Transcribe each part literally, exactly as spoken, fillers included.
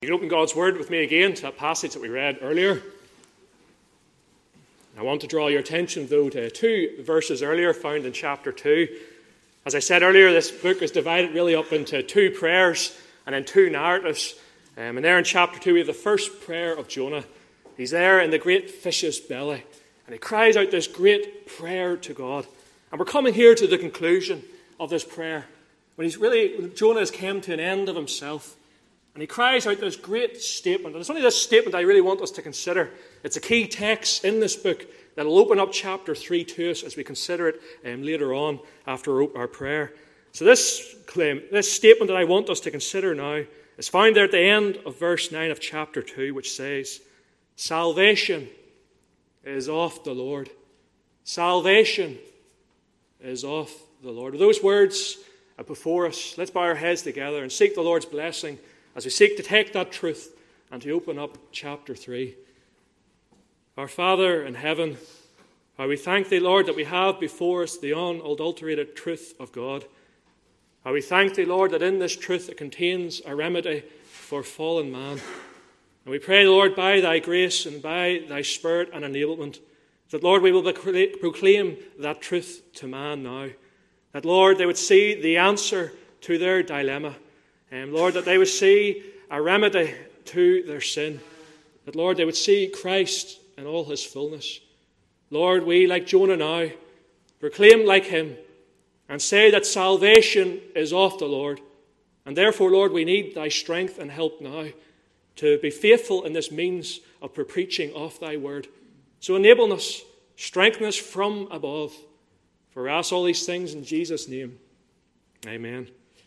You can open God's Word with me again to that passage that we read earlier. I want to draw your attention, though, to two verses earlier found in chapter two. As I said earlier, this book is divided really up into two prayers and then two narratives. Um, and there in chapter two, we have the first prayer of Jonah. He's there in the great fish's belly, and he cries out this great prayer to God. And we're coming here to the conclusion of this prayer, when he's really, when Jonah has come to an end of himself. And he cries out this great statement. And it's only this statement I really want us to consider. It's a key text in this book that will open up chapter three to us as we consider it um, later on after our prayer. So this claim, this statement that I want us to consider now is found there at the end of verse nine of chapter two, which says, "Salvation is of the Lord. Salvation is of the Lord." With those words before us, let's bow our heads together and seek the Lord's blessing as we seek to take that truth and to open up chapter three. Our Father in heaven, how we thank Thee, Lord, that we have before us the unadulterated truth of God. How we thank Thee, Lord, that in this truth it contains a remedy for fallen man. And we pray, Lord, by Thy grace and by Thy Spirit and enablement, that, Lord, we will proclaim that truth to man now. That, Lord, they would see the answer to their dilemma. And, Lord, that they would see a remedy to their sin. That, Lord, they would see Christ in all His fullness. Lord, we, like Jonah now, proclaim like him and say that salvation is of the Lord. And therefore, Lord, we need Thy strength and help now to be faithful in this means of preaching of Thy word. So enable us, strengthen us from above. For we ask all these things in Jesus' name. Amen.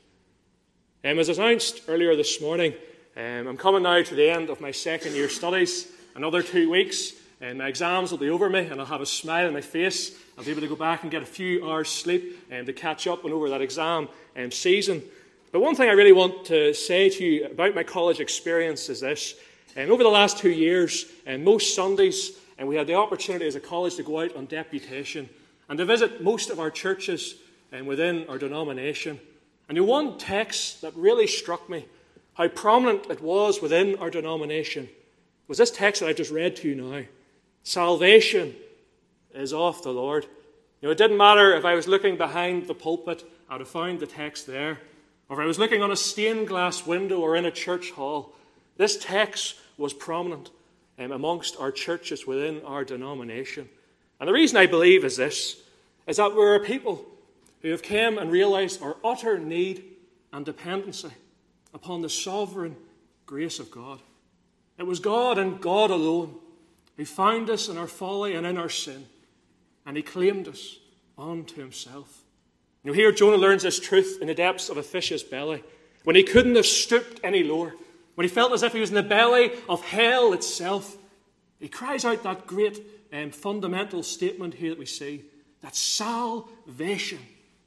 Um, as announced earlier this morning, um, I'm coming now to the end of my second year studies. Another two weeks, and my exams will be over me, and I'll have a smile on my face. I'll be able to go back and get a few hours sleep um, to catch up and over that exam um, season. But one thing I really want to say to you about my college experience is this. Um, over the last two years, um, most Sundays, and we had the opportunity as a college to go out on deputation and to visit most of our churches um, within our denomination. And the one text that really struck me, how prominent it was within our denomination, was this text that I just read to you now. Salvation is of the Lord. You know, it didn't matter if I was looking behind the pulpit, I would have found the text there. Or if I was looking on a stained glass window or in a church hall, this text was prominent um, amongst our churches within our denomination. And the reason I believe is this, is that we're a people who have come and realized our utter need and dependency upon the sovereign grace of God. It was God and God alone who found us in our folly and in our sin, and He claimed us unto Himself. You know, here Jonah learns this truth in the depths of a fish's belly, when he couldn't have stooped any lower, when he felt as if he was in the belly of hell itself. He cries out that great um, fundamental statement here that we see, that salvation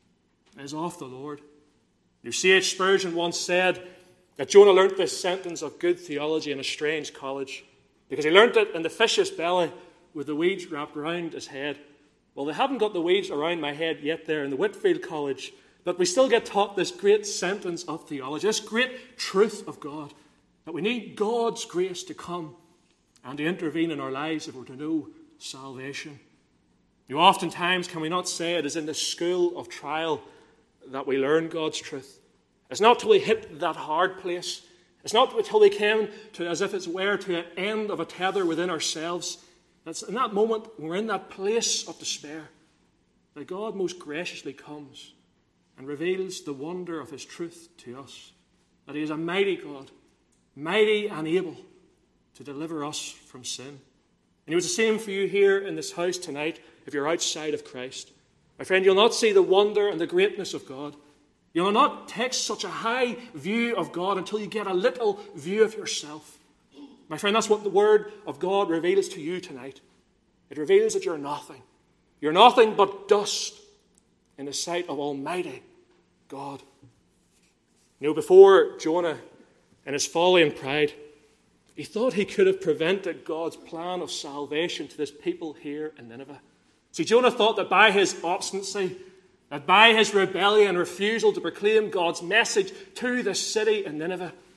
is of the Lord. You C H Spurgeon once said that Jonah learnt this sentence of good theology in a strange college because he learnt it in the fish's belly with the weeds wrapped around his head. Well, they haven't got the weeds around my head yet there in the Whitfield College, but we still get taught this great sentence of theology, this great truth of God, that we need God's grace to come and to intervene in our lives if we're to know salvation. You know, oftentimes can we not say it is in the school of trial that we learn God's truth? It's not till we hit that hard place. It's not until we came to, as if it's were, to an end of a tether within ourselves. That's in that moment, when we're in that place of despair, that God most graciously comes and reveals the wonder of His truth to us. That He is a mighty God, mighty and able to deliver us from sin. And it was the same for you here in this house tonight if you're outside of Christ. My friend, you'll not see the wonder and the greatness of God. You'll not take such a high view of God until you get a little view of yourself. My friend, that's what the Word of God reveals to you tonight. It reveals that you're nothing. You're nothing but dust in the sight of Almighty God. You know, before Jonah, in his folly and pride, he thought he could have prevented God's plan of salvation to this people here in Nineveh. See, Jonah thought that by his obstinacy, that by his rebellion and refusal to proclaim God's message to the city in Nineveh,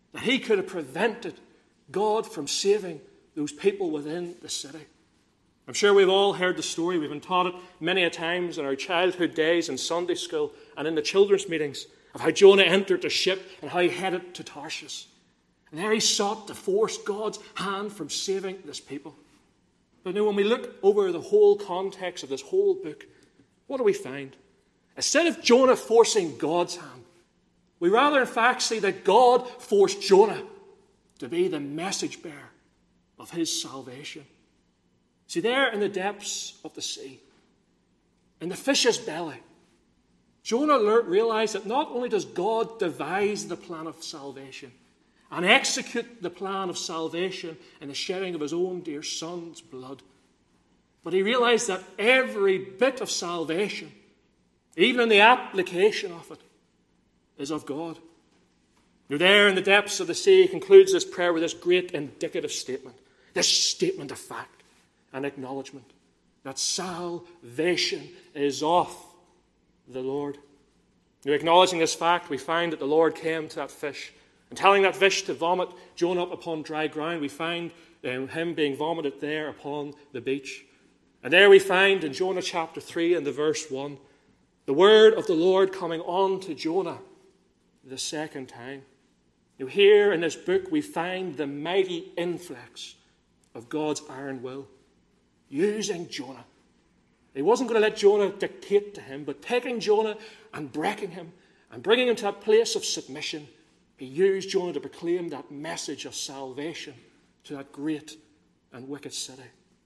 that he could have prevented God from saving those people within the city. I'm sure we've all heard the story. We've been taught it many a times in our childhood days in Sunday school and in the children's meetings of how Jonah entered the ship and how he headed to Tarshish. And there he sought to force God's hand from saving this people. But now when we look over the whole context of this whole book, what do we find? Instead of Jonah forcing God's hand, we rather in fact see that God forced Jonah to be the message bearer of his salvation. See, there in the depths of the sea, in the fish's belly, Jonah realized that not only does God devise the plan of salvation and execute the plan of salvation in the shedding of his own dear son's blood, but he realized that every bit of salvation, even in the application of it, is of God. Now there in the depths of the sea, he concludes this prayer with this great indicative statement, this statement of fact and acknowledgement that salvation is of the Lord. Now, acknowledging this fact, we find that the Lord came to that fish and telling that fish to vomit Jonah up upon dry ground. We find um, him being vomited there upon the beach. And there we find in Jonah chapter three and the verse one, the word of the Lord coming on to Jonah the second time. Now here in this book we find the mighty influx of God's iron will, using Jonah. He wasn't going to let Jonah dictate to him, but taking Jonah and breaking him and bringing him to that place of submission, he used Jonah to proclaim that message of salvation to that great and wicked city.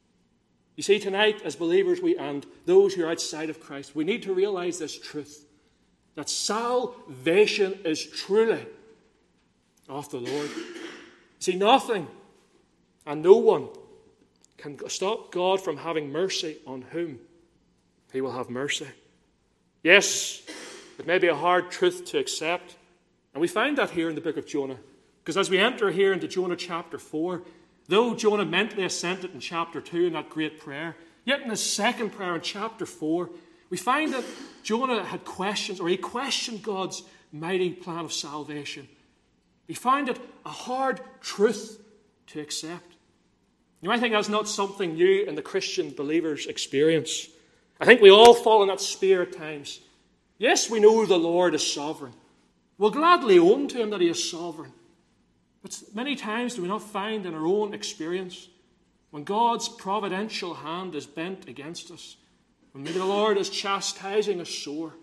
You see, tonight as believers we and those who are outside of Christ, we need to realize this truth, that salvation is truly of the Lord. See, nothing and no one can stop God from having mercy on whom he will have mercy. Yes, it may be a hard truth to accept, and we find that here in the book of Jonah, because as we enter here into Jonah chapter four, though Jonah mentally assented in chapter two in that great prayer, yet in the second prayer in chapter four, we find that Jonah had questions, or he questioned God's mighty plan of salvation. He found it a hard truth to accept. You know, I think that's not something new in the Christian believer's experience. I think we all fall in that sphere at times. Yes, we know the Lord is sovereign. We'll gladly own to him that he is sovereign. But many times do we not find in our own experience, when God's providential hand is bent against us, when maybe the Lord is chastising us sore,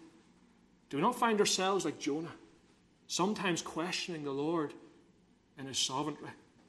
do we not find ourselves like Jonah, sometimes questioning the Lord in his sovereignty?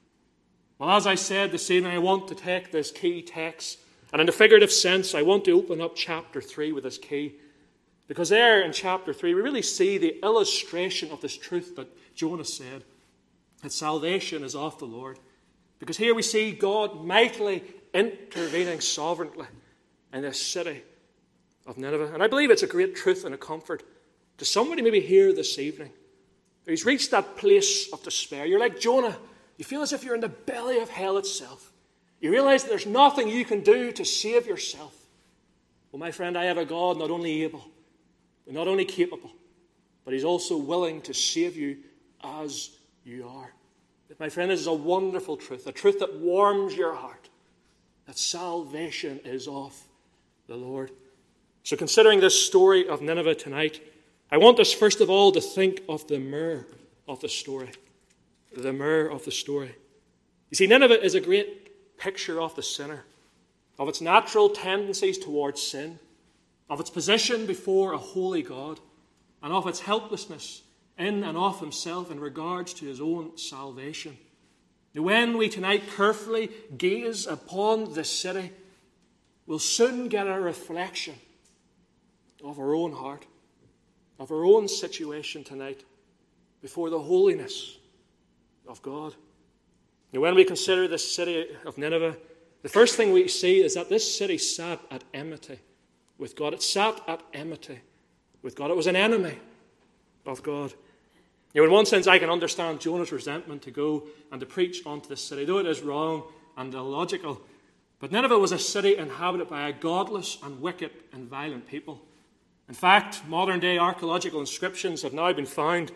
Well, as I said this evening, I want to take this key text, and in a figurative sense, I want to open up chapter three with this key. Because there in chapter three, we really see the illustration of this truth that Jonah said, that salvation is of the Lord. Because here we see God mightily intervening sovereignly in this city of Nineveh. And I believe it's a great truth and a comfort to somebody maybe here this evening who's reached that place of despair. You're like Jonah. You feel as if you're in the belly of hell itself. You realize that there's nothing you can do to save yourself. Well, my friend, I have a God not only able, but not only capable, but he's also willing to save you as you are. But my friend, this is a wonderful truth, a truth that warms your heart, that salvation is of the Lord. So considering this story of Nineveh tonight, I want us first of all to think of the mirror of the story. The mirror of the story. You see, Nineveh is a great picture of the sinner, of its natural tendencies towards sin, of its position before a holy God, and of its helplessness in and of himself in regards to his own salvation. Now, when we tonight carefully gaze upon this city, we'll soon get a reflection of our own heart, of our own situation tonight before the holiness of God. Now, when we consider this city of Nineveh, the first thing we see is that this city sat at enmity with God. It sat at enmity with God. It was an enemy of God. Now, in one sense, I can understand Jonah's resentment to go and to preach onto this city, though it is wrong and illogical. But Nineveh was a city inhabited by a godless and wicked and violent people. In fact, modern-day archaeological inscriptions have now been found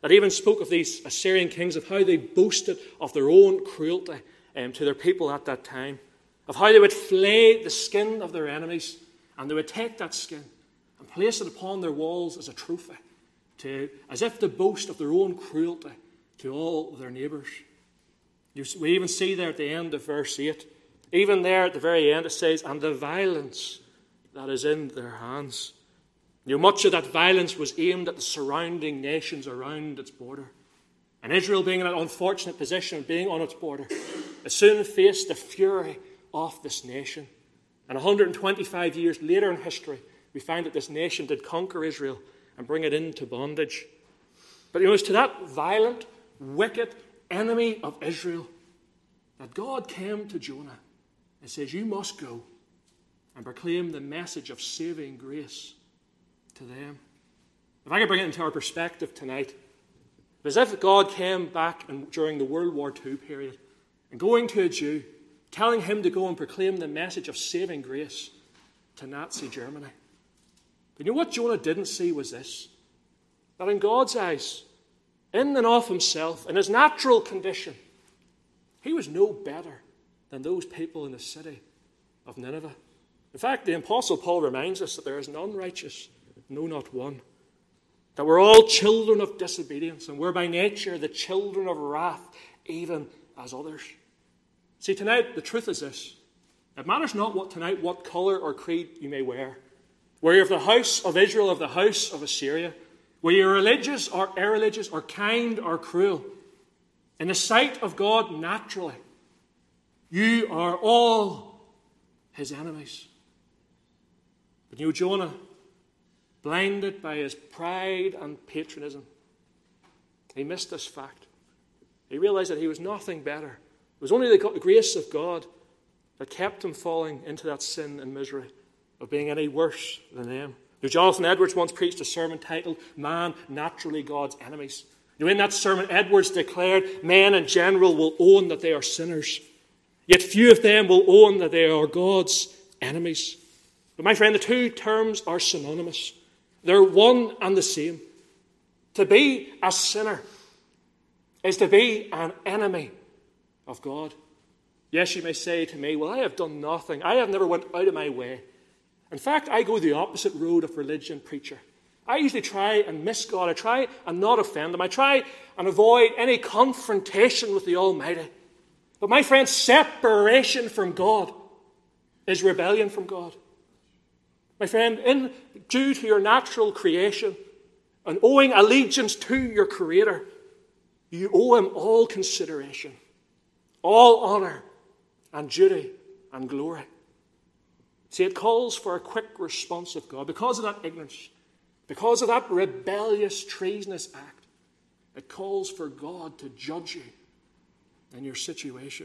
that even spoke of these Assyrian kings, of how they boasted of their own cruelty um, to their people at that time, of how they would flay the skin of their enemies, and they would take that skin and place it upon their walls as a trophy, to, as if to boast of their own cruelty to all their neighbours. You, we even see there at the end of verse eight, even there at the very end it says, and the violence that is in their hands. You know, much of that violence was aimed at the surrounding nations around its border. And Israel, being in an unfortunate position, being on its border, it soon faced the fury of this nation. And one hundred twenty-five years later in history, we find that this nation did conquer Israel and bring it into bondage. But you know, it's to that violent, wicked enemy of Israel that God came to Jonah and says, you must go and proclaim the message of saving grace to them. If I could bring it into our perspective tonight, it's as if God came back and, during the World War Two period, and going to a Jew, telling him to go and proclaim the message of saving grace to Nazi Germany. But you know what Jonah didn't see was this, that in God's eyes, in and of himself, in his natural condition, he was no better than those people in the city of Nineveh. In fact, the Apostle Paul reminds us that there is none righteous, no, not one. That we're all children of disobedience, and we're by nature the children of wrath, even as others. See, tonight, the truth is this. It matters not what tonight, what colour or creed you may wear. Whether you're of the house of Israel, of the house of Assyria, whether you're religious or irreligious, or kind or cruel, in the sight of God naturally, you are all his enemies. But you know, Jonah, blinded by his pride and patronism, he missed this fact. He realized that he was nothing better. It was only the grace of God that kept him falling into that sin and misery of being any worse than them. Now, Jonathan Edwards once preached a sermon titled, Man, Naturally God's Enemies. Now, in that sermon, Edwards declared, men in general will own that they are sinners, yet few of them will own that they are God's enemies. But my friend, the two terms are synonymous. They're one and the same. To be a sinner is to be an enemy of God. Yes, you may say to me, well, I have done nothing. I have never went out of my way. In fact, I go the opposite road of religion, preacher. I usually try and miss God. I try and not offend him. I try and avoid any confrontation with the Almighty. But my friend, separation from God is rebellion from God. My friend, in, due to your natural creation and owing allegiance to your Creator, you owe him all consideration, all honour and duty and glory. See, it calls for a quick response of God. Because of that ignorance, because of that rebellious, treasonous act, it calls for God to judge you in your situation.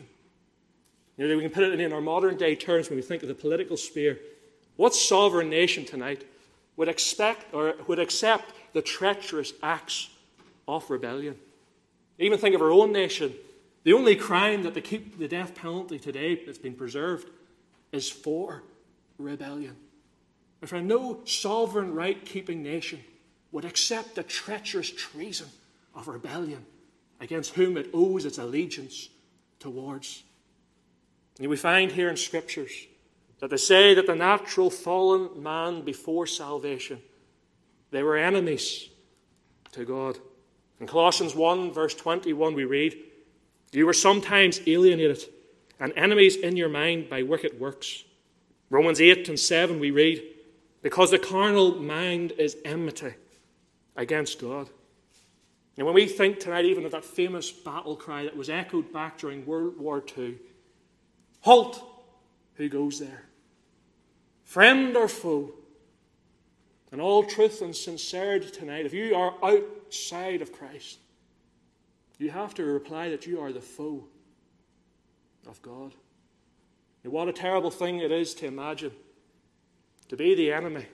You know, we can put it in our modern day terms when we think of the political sphere. What sovereign nation tonight would expect or would accept the treacherous acts of rebellion? Even think of our own nation. The only crime that they keep the death penalty today that's been preserved is for rebellion. My friend, no sovereign right-keeping nation would accept the treacherous treason of rebellion against whom it owes its allegiance towards. And we find here in Scriptures that they say that the natural fallen man before salvation, they were enemies to God. In Colossians one, verse twenty-one, we read, you were sometimes alienated and enemies in your mind by wicked works. Romans eight and seven, we read, because the carnal mind is enmity against God. And when we think tonight even of that famous battle cry that was echoed back during World War Two, halt, who goes there? Friend or foe? In all truth and sincerity tonight, if you are outside of Christ, you have to reply that you are the foe of God. And what a terrible thing it is to imagine to be the enemy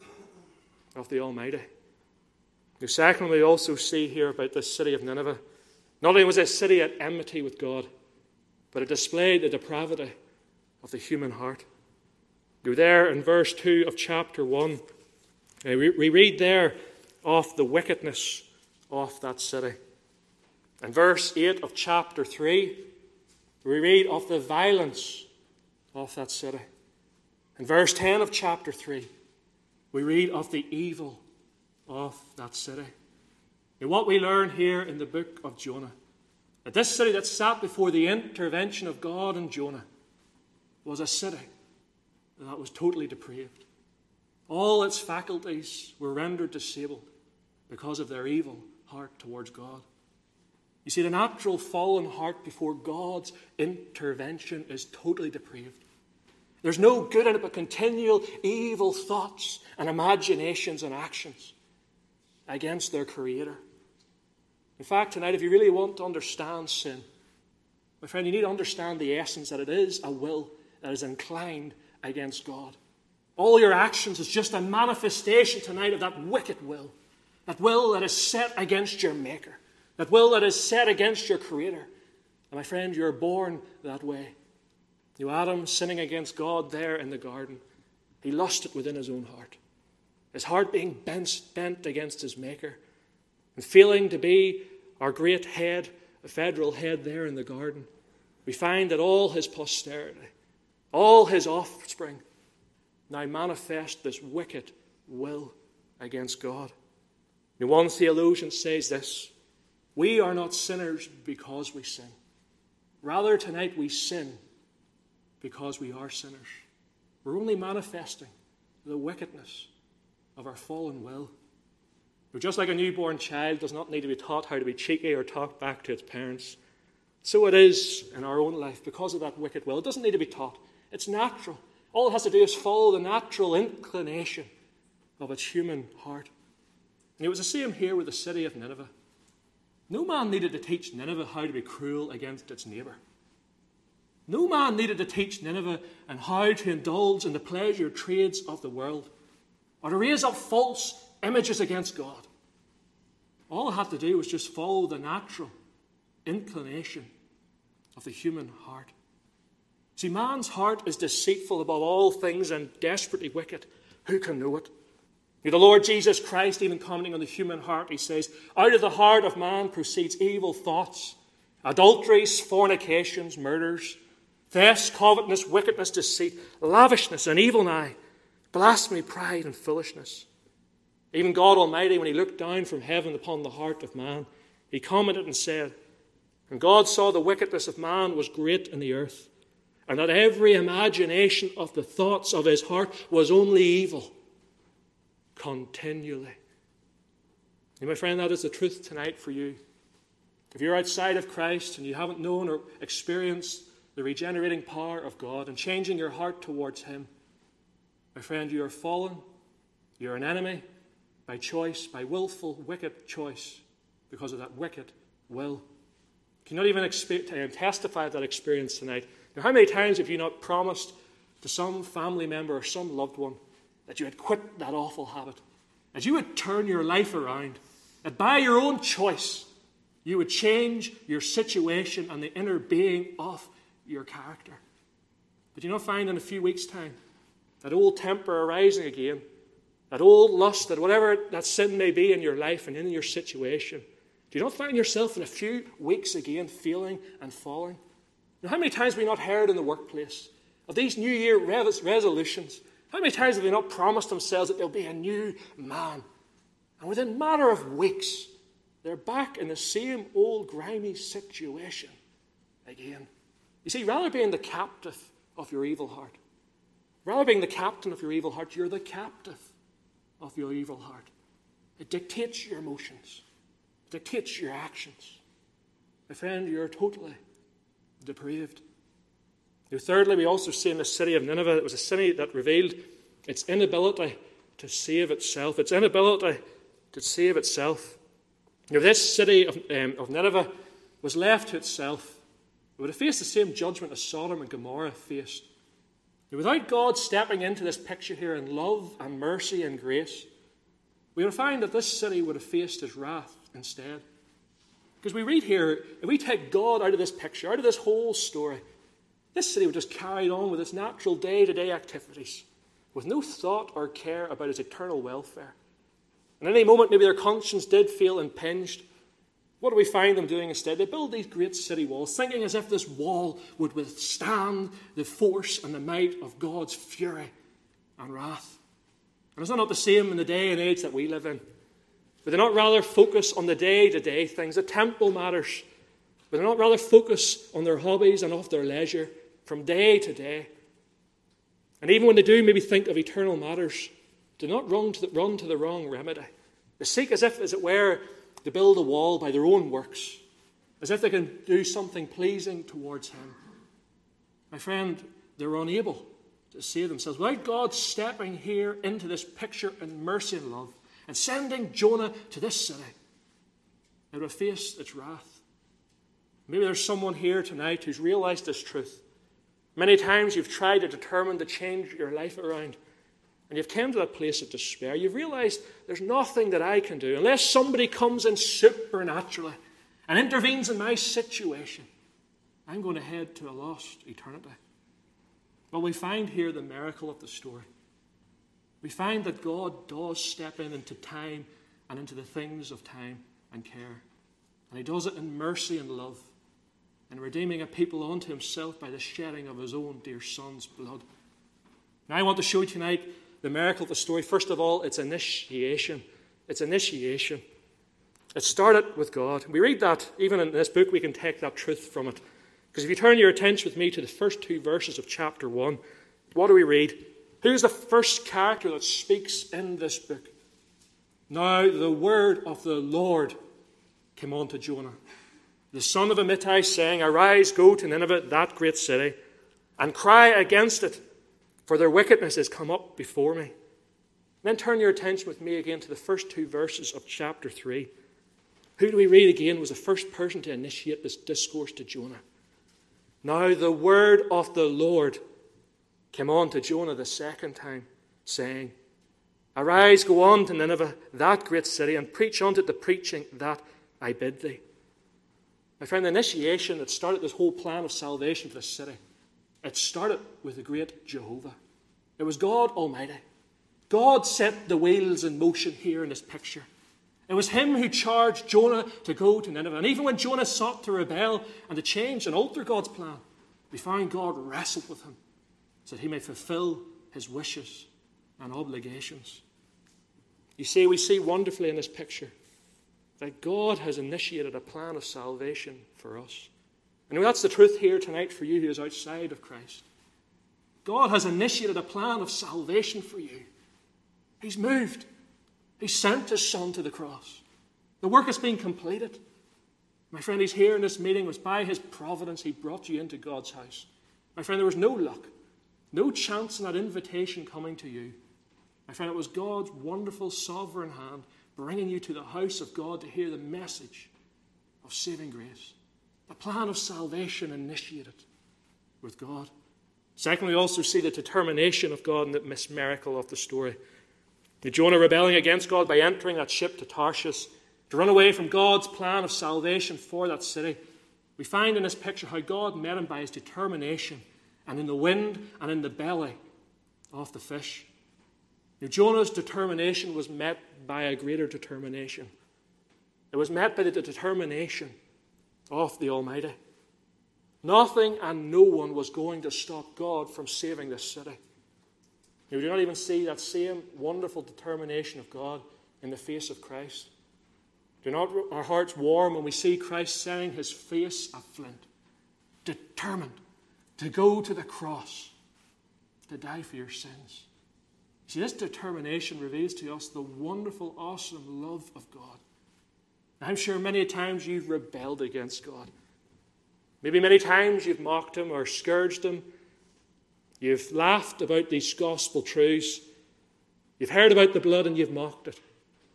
of the Almighty. And secondly, we also see here about this city of Nineveh. Not only was this city at enmity with God, but it displayed the depravity of the human heart. You're there in verse two of chapter one. We read there of the wickedness of that city. In verse eight of chapter three, we read of the violence of that city. In verse ten of chapter three, we read of the evil of that city. And what we learn here in the book of Jonah, that this city that sat before the intervention of God and Jonah was a city that was totally depraved. All its faculties were rendered disabled because of their evil heart towards God. You see, the natural fallen heart before God's intervention is totally depraved. There's no good in it but continual evil thoughts and imaginations and actions against their Creator. In fact, tonight, if you really want to understand sin, my friend, you need to understand the essence that it is a will that is inclined against God. All your actions is just a manifestation tonight of that wicked will. That will that is set against your Maker. That will that is set against your Creator. And my friend, you're born that way. You Adam sinning against God there in the garden. He lusted within his own heart. His heart being bent, bent against his Maker. And failing to be our great head, a federal head there in the garden, we find that all his posterity, all his offspring, now manifest this wicked will against God. And one theologian says this: we are not sinners because we sin. Rather, tonight we sin because we are sinners. We're only manifesting the wickedness of our fallen will. But just like a newborn child does not need to be taught how to be cheeky or talk back to its parents, so it is in our own life because of that wicked will. It doesn't need to be taught. It's natural. All it has to do is follow the natural inclination of its human heart. And it was the same here with the city of Nineveh. No man needed to teach Nineveh how to be cruel against its neighbour. No man needed to teach Nineveh and how to indulge in the pleasure trades of the world, or to raise up false images against God. All it had to do was just follow the natural inclination of the human heart. See, man's heart is deceitful above all things and desperately wicked. Who can know it? The Lord Jesus Christ, even commenting on the human heart, he says, out of the heart of man proceeds evil thoughts, adulteries, fornications, murders, thefts, covetousness, wickedness, deceit, lavishness, an evil eye, blasphemy, pride, and foolishness. Even God Almighty, when he looked down from heaven upon the heart of man, he commented and said, and God saw the wickedness of man was great in the earth, and that every imagination of the thoughts of his heart was only evil continually. And my friend, that is the truth tonight for you. If you're outside of Christ and you haven't known or experienced the regenerating power of God and changing your heart towards him, my friend, you are fallen. You're an enemy by choice, by willful, wicked choice, because of that wicked will. Can you not even expe- testify of that experience tonight? Now, how many times have you not promised to some family member or some loved one that you would quit that awful habit, that you would turn your life around, that by your own choice you would change your situation and the inner being of your character? But you not find in a few weeks' time that old temper arising again, that old lust, that whatever that sin may be in your life and in your situation, do you not find yourself in a few weeks again failing and falling? Now, how many times have we not heard in the workplace of these New Year res- resolutions? How many times have they not promised themselves that they'll be a new man? And within a matter of weeks, they're back in the same old grimy situation again. You see, rather being the captive of your evil heart, rather being the captain of your evil heart, you're the captive of your evil heart. It dictates your emotions. It dictates your actions. My friend, you're totally depraved. Now, thirdly, we also see in the city of Nineveh, it was a city that revealed its inability to save itself, its inability to save itself. Now, this city of, um, of Nineveh was left to itself. It would have faced the same judgment as Sodom and Gomorrah faced. Now, without God stepping into this picture here in love and mercy and grace, we would find that this city would have faced his wrath instead. Because we read here, if we take God out of this picture, out of this whole story, this city would just carry on with its natural day-to-day activities, with no thought or care about its eternal welfare. And at any moment, maybe their conscience did feel impinged. What do we find them doing instead? They build these great city walls, thinking as if this wall would withstand the force and the might of God's fury and wrath. And is that not the same in the day and age that we live in? Would they not rather focus on the day-to-day things, the temporal matters? Would they not rather focus on their hobbies and off their leisure from day to day? And even when they do maybe think of eternal matters, do not run to the, run to the wrong remedy. They seek as if, as it were, to build a wall by their own works, as if they can do something pleasing towards him. My friend, they're unable to save themselves without God stepping here into this picture in mercy and love and sending Jonah to this city. It would face its wrath. Maybe there's someone here tonight who's realized this truth. Many times you've tried to determine to change your life around, and you've come to that place of despair. You've realized there's nothing that I can do unless somebody comes in supernaturally and intervenes in my situation. I'm going to head to a lost eternity. Well, we find here the miracle of the story. We find that God does step in into time and into the things of time and care. And he does it in mercy and love, in redeeming a people unto himself by the shedding of his own dear Son's blood. Now I want to show you tonight the miracle of the story. First of all, it's initiation. It's initiation. It started with God. We read that, even in this book, we can take that truth from it. Because if you turn your attention with me to the first two verses of chapter one, what do we read? Who's the first character that speaks in this book? Now the word of the Lord came on to Jonah, the son of Amittai, saying, Arise, go to Nineveh, that great city, and cry against it, for their wickedness is come up before me. Then turn your attention with me again to the first two verses of chapter three. Who do we read again was the first person to initiate this discourse to Jonah? Now the word of the Lord came on to Jonah the second time, saying, Arise, go on to Nineveh, that great city, and preach unto it the preaching that I bid thee. My friend, the initiation that started this whole plan of salvation for the city, it started with the great Jehovah. It was God Almighty. God set the wheels in motion here in this picture. It was him who charged Jonah to go to Nineveh. And even when Jonah sought to rebel and to change and alter God's plan, we find God wrestled with him so that he may fulfill his wishes and obligations. You see, we see wonderfully in this picture that God has initiated a plan of salvation for us. And that's the truth here tonight for you who is outside of Christ. God has initiated a plan of salvation for you. He's moved. He sent his Son to the cross. The work has been completed. My friend, he's here in this meeting. It was by his providence he brought you into God's house. My friend, there was no luck, no chance in that invitation coming to you. My friend, it was God's wonderful sovereign hand bringing you to the house of God to hear the message of saving grace. The plan of salvation initiated with God. Secondly, we also see the determination of God in the miracle of the story. The Jonah rebelling against God by entering that ship to Tarshish to run away from God's plan of salvation for that city. We find in this picture how God met him by his determination and in the wind and in the belly of the fish. Now, Jonah's determination was met by a greater determination. It was met by the determination of the Almighty. Nothing and no one was going to stop God from saving this city. You do not even see that same wonderful determination of God in the face of Christ. Do not our hearts warm when we see Christ setting his face a flint, determined to go to the cross, to die for your sins? See, this determination reveals to us the wonderful, awesome love of God. I'm sure many times you've rebelled against God. Maybe many times you've mocked him or scourged him. You've laughed about these gospel truths. You've heard about the blood and you've mocked it.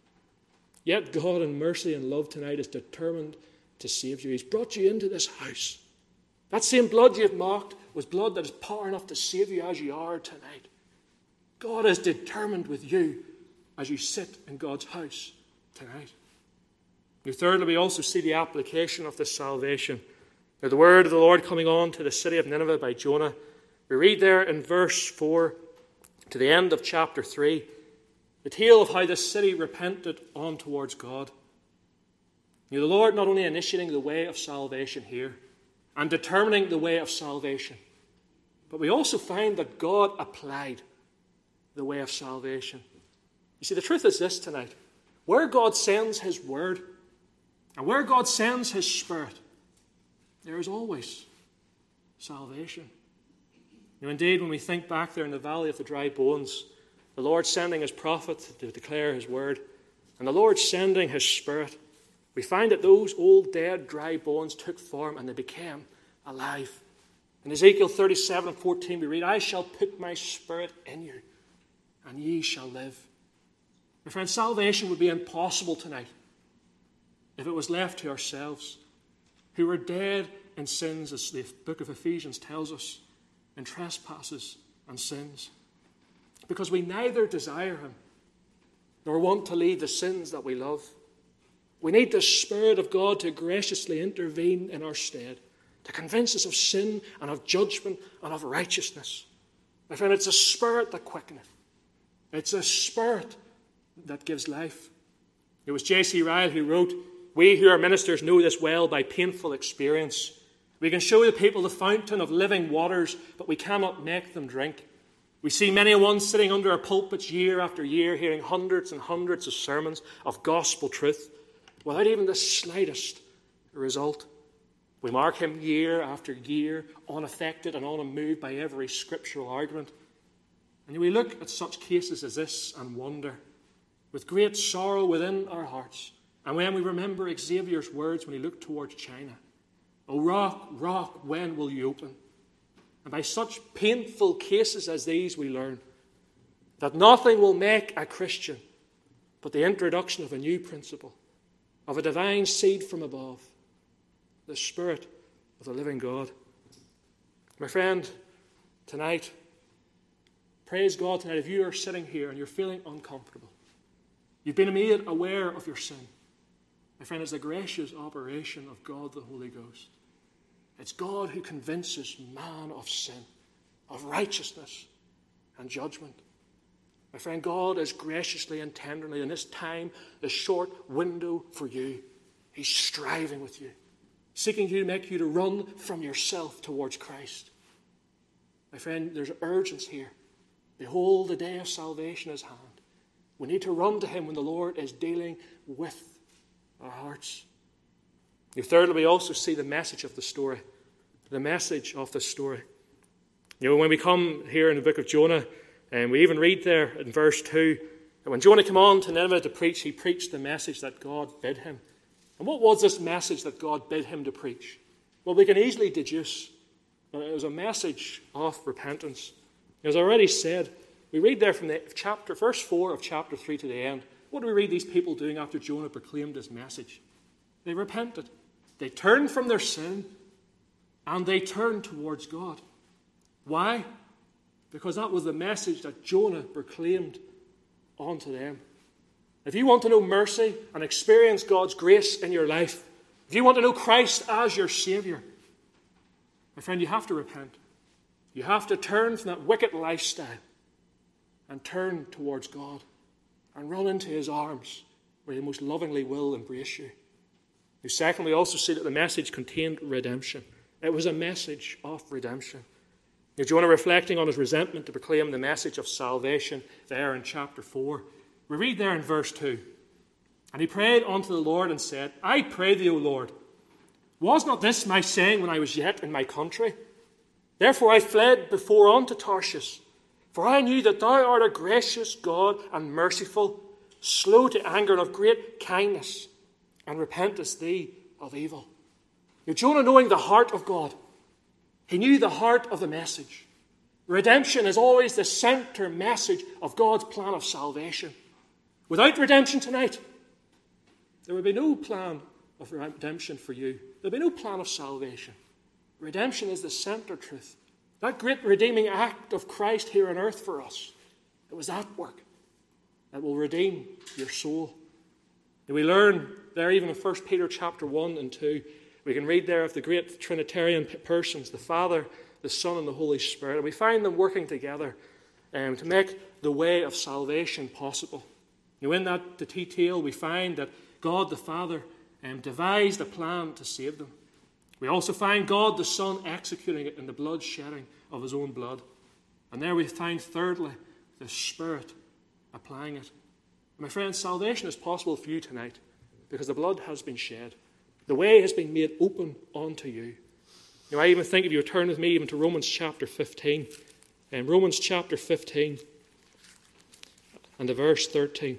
Yet God in mercy and love tonight is determined to save you. He's brought you into this house. That same blood you've mocked was blood that is power enough to save you as you are tonight. God is determined with you as you sit in God's house tonight. Now, thirdly, we also see the application of this salvation. Now, the word of the Lord coming on to the city of Nineveh by Jonah. We read there in verse four to the end of chapter three. The tale of how this city repented on towards God. You know, the Lord not only initiating the way of salvation here and determining the way of salvation, but we also find that God applied the way of salvation. You see, the truth is this tonight. Where God sends His word and where God sends His Spirit, there is always salvation. You know, indeed, when we think back there in the valley of the dry bones, the Lord sending His prophet to declare His word, and the Lord sending His Spirit, we find that those old, dead, dry bones took form and they became alive. In Ezekiel thirty-seven and fourteen we read, I shall put my Spirit in you, and ye shall live. My friend, salvation would be impossible tonight if it was left to ourselves, who were dead in sins, as the book of Ephesians tells us, in trespasses and sins. Because we neither desire Him nor want to leave the sins that we love. We need the Spirit of God to graciously intervene in our stead, to convince us of sin and of judgment and of righteousness. My friend, it's a Spirit that quickeneth. It's a Spirit that gives life. It was J C Ryle who wrote, we who are ministers know this well by painful experience. We can show the people the fountain of living waters, but we cannot make them drink. We see many a one sitting under our pulpits year after year, hearing hundreds and hundreds of sermons of gospel truth, without even the slightest result. We mark him year after year, unaffected and unmoved by every scriptural argument. And we look at such cases as this and wonder, with great sorrow within our hearts. And when we remember Xavier's words when he looked towards China, O rock, rock, when will you open? And by such painful cases as these we learn that nothing will make a Christian but the introduction of a new principle, of a divine seed from above, the Spirit of the living God. My friend, tonight, praise God tonight, if you are sitting here and you're feeling uncomfortable, you've been made aware of your sin. My friend, it's a gracious operation of God the Holy Ghost. It's God who convinces man of sin, of righteousness and judgment. My friend, God is graciously and tenderly in this time, this short window for you. He's striving with you, seeking to make you to run from yourself towards Christ. My friend, there's urgency here. Behold, the day of salvation is at hand. We need to run to Him when the Lord is dealing with our hearts. You thirdly, we also see the message of the story. The message of the story. You know, when we come here in the book of Jonah, and we even read there in verse two, that when Jonah came on to Nineveh to preach, he preached the message that God bid him. And what was this message that God bid him to preach? Well, we can easily deduce that it was a message of repentance. As I already said, we read there from the chapter, verse four of chapter three to the end. What do we read these people doing after Jonah proclaimed his message? They repented. They turned from their sin and they turned towards God. Why? Because that was the message that Jonah proclaimed unto them. If you want to know mercy and experience God's grace in your life, if you want to know Christ as your Saviour, my friend, you have to repent. You have to turn from that wicked lifestyle and turn towards God and run into His arms where He most lovingly will embrace you. You secondly also see that the message contained redemption. It was a message of redemption. Now, Jonah, reflecting on his resentment to proclaim the message of salvation there in chapter four, we read there in verse two, and he prayed unto the Lord and said, I pray thee, O Lord, was not this my saying when I was yet in my country? Therefore I fled before unto Tarshish, for I knew that thou art a gracious God and merciful, slow to anger and of great kindness, and repentest thee of evil. Now, Jonah, knowing the heart of God, he knew the heart of the message. Redemption is always the center message of God's plan of salvation. Without redemption tonight, there would be no plan of redemption for you. There would be no plan of salvation. Redemption is the center truth. That great redeeming act of Christ here on earth for us, it was that work that will redeem your soul. And we learn there even in First Peter chapter one and two, we can read there of the great Trinitarian persons, the Father, the Son, and the Holy Spirit. And we find them working together um, to make the way of salvation possible. Now, in that detail, we find that God the Father um, devised a plan to save them. We also find God the Son executing it in the blood shedding of his own blood. And there we find, thirdly, the Spirit applying it. My friends, salvation is possible for you tonight because the blood has been shed. The way has been made open unto you. Now, I even think if you turn with me even to Romans chapter fifteen, um, Romans chapter fifteen and the verse thirteen.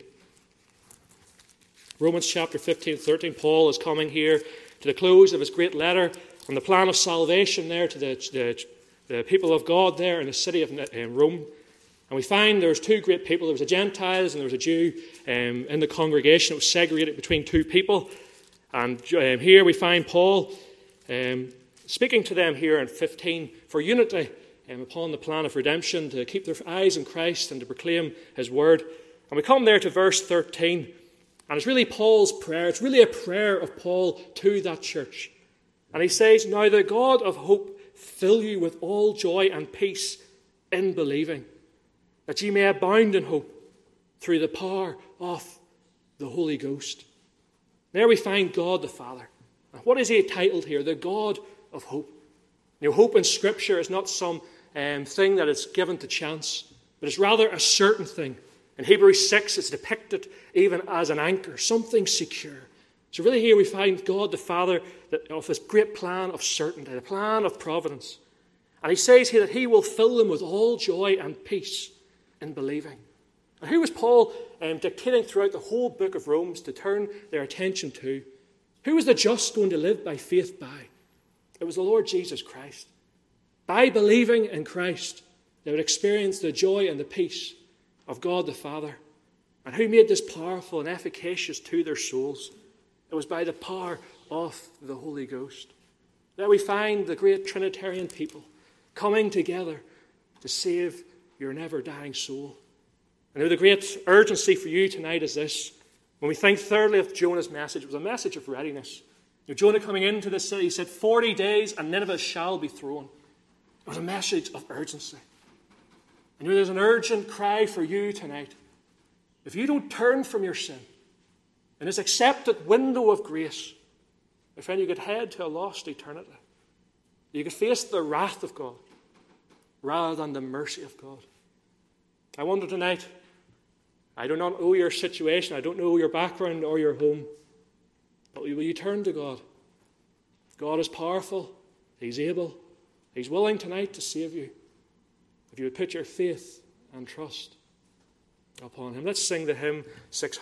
Romans chapter fifteen, thirteen, Paul is coming here to the close of his great letter on the plan of salvation there to the, the, the people of God there in the city of um, Rome. And we find there was two great people. There was a Gentiles and there was a Jew um, in the congregation. It was segregated between two people. And um, here we find Paul um, speaking to them here in fifteen for unity um, upon the plan of redemption, to keep their eyes on Christ and to proclaim his word. And we come there to verse thirteen. And it's really Paul's prayer. It's really a prayer of Paul to that church. And he says, "Now the God of hope fill you with all joy and peace in believing, that ye may abound in hope through the power of the Holy Ghost." There we find God the Father. And what is he titled here? The God of hope. Now, hope in Scripture is not some um, thing that is given to chance, but it's rather a certain thing. In Hebrews six, it's depicted even as an anchor, something secure. So really here we find God the Father of this great plan of certainty, the plan of providence. And he says here that he will fill them with all joy and peace in believing. And who was Paul um, dictating throughout the whole book of Romans to turn their attention to? Who was the just going to live by faith by? It was the Lord Jesus Christ. By believing in Christ, they would experience the joy and the peace of God the Father. And who made this powerful and efficacious to their souls? It was by the power of the Holy Ghost. There we find the great Trinitarian people coming together to save your never-dying soul. And now the great urgency for you tonight is this. When we think thirdly of Jonah's message, it was a message of readiness. You know, Jonah coming into the city, he said, forty days and Nineveh shall be thrown. It was a message of urgency. And you know, there's an urgent cry for you tonight. If you don't turn from your sin, in this accepted window of grace, my friend, you could head to a lost eternity. You could face the wrath of God rather than the mercy of God. I wonder tonight, I do not know your situation, I don't know your background or your home, but will you turn to God? God is powerful, he's able, he's willing tonight to save you. If you would put your faith and trust upon him. Let's sing the hymn six hundred.